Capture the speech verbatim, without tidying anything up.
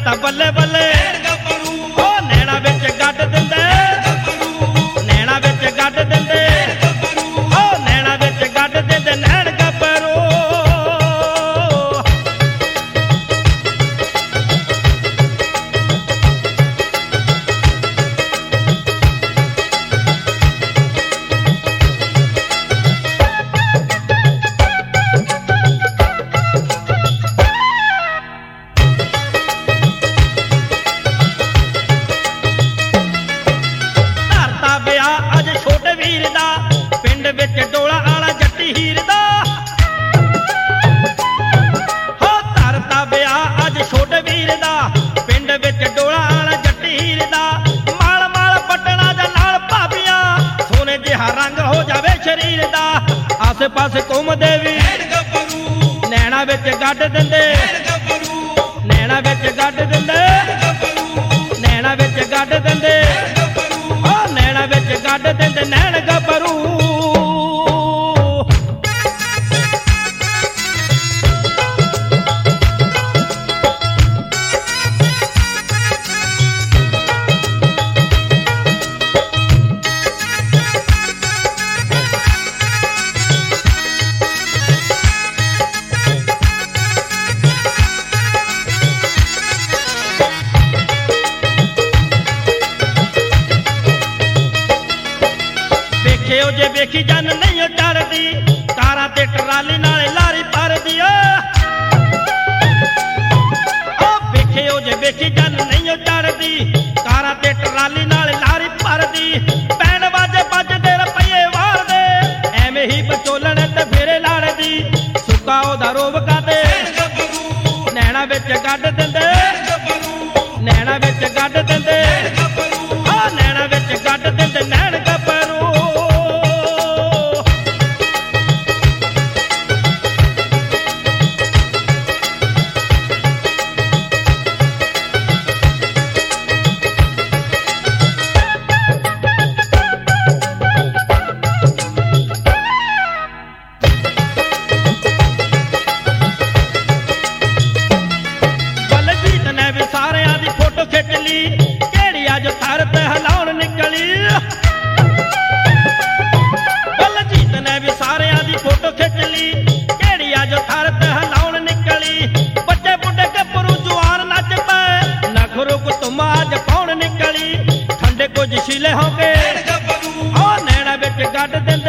ਤਾਂ ਬੱਲੇ ਬੱਲੇ ਉਹ ਨੈਣਾ ਵਿੱਚ ਗੱਡ ਦਿੰਦੇ ਨੈਣਾ ਵਿੱਚ ਗੱਡ ਦਿੰਦੇ ਉਹ ਨੈਣਾ ਵਿੱਚ ਗੱਡ ਦਿੰਦੇ ਨੈਣ ਗੱਭਰੂ ਪਿੰਡ ਵਿੱਚ ਡੋਲਾ ਆਲਾ ਜੱਟੀ ਹੀਰ ਦਾ ਹੋ ਧਰਤਾ ਵਿਆਹ ਅੱਜ ਛੋਟੇ ਵੀਰ ਦਾ ਪਿੰਡ ਵਿੱਚ ਡੋਲਾ ਆਲਾ ਜੱਟੀ ਹੀਰ ਦਾ ਮਾਲ ਮਾਲ ਪਟਣਾ ਜਾਂ ਨਾਲ ਭਾਬੀਆਂ ਸੋਨੇ ਜਿਹਾ ਰੰਗ ਹੋ ਜਾਵੇ ਸਰੀਰ ਦਾ ਆਸੇ ਪਾਸੇ ਘੁੰਮਦੇ ਵੀ ਨੈਣਾ ਵਿੱਚ ਗੱਡ ਦਿੰਦੇ ਨੈਣਾ ਵਿੱਚ ਗੱਡ ਦਿੰਦੇ ਨੈਣਾ ਵਿੱਚ ਗੱਡ ਦਿੰਦੇ ਉਹ ਨੈਣਾ ਵਿੱਚ ਗੱਡ ਦਿੰਦੇ ਨੈਣ ਗੱਭਰੂ ਜੇ ਵੇਖੀ ਜਨ ਨਹੀਂ ਡਰਦੀ ਕਾਰਾਂ ਤੇ ਟਰਾਲੀ ਨਾਲੇ ਲਾਰੀ ਭਰਦੀ ਉਹ ਵੇਖਿਓ ਜੇ ਵੇਖੀ ਜਨ ਨਹੀਂ ਡਰਦੀ ਕਾਰਾਂ ਤੇ ਟਰਾਲੀ ਨਾਲੇ ਲਾਰੀ ਭਰਦੀ ਪੈਣ ਵਾਜੇ ਵੱਜਦੇ ਰੁਪਈਏ ਵਾਰਦੇ ਐਵੇਂ ਹੀ ਵਿਚੋਲਣ ਤੇ ਫੇਰੇ ਲਾੜਦੀ ਸੁੱਕਾ ਉਹਦਾ ਰੋਵਕਾ ਤੇ ਨੈਣਾ ਵਿੱਚ ਗੱਡ ਦਿੰਦੇ ਨੈਣਾ ਵਿੱਚ ਗੱਡ ਦਿੰਦੇ ਉਹ ਨੈਣਾ ਵਿੱਚ ਗੱਡ ਦਿੰਦੇ ਨੈਣ ਗੱਭਰੂ ਸਾਰਿਆਂ ਦੀ ਫੋਟੋ ਖਿੱਚ ਲਈ ਕਿਹੜੀ ਅੱਜ ਥਰ ਤੇ ਹਲਾਉਣ ਨਿਕਲੀ ਬਲਜੀਤ ਨੇ ਵੀ ਸਾਰਿਆਂ ਦੀ ਫੋਟੋ ਖਿੱਚ ਲਈ ਕਿਹੜੀ ਅੱਜ ਥਰ ਤੇ ਹਲਾਉਣ ਨਿਕਲੀ ਬੱਚੇ ਬੁੱਢੇ ਗੱਭਰੂ ਜਵਾਨ ਨੱਚ ਪਏ ਨਖਰੂ ਕੁਤਮਾ ਅੱਜ ਪਾਉਣ ਨਿਕਲੀ ਠੰਡੇ ਕੁਝ ਸ਼ੀਲੇ ਹੋ ਕੇ ਉਹ ਨੈਣਾ ਵਿੱਚ ਗੱਡ ਦਿੰਦੇ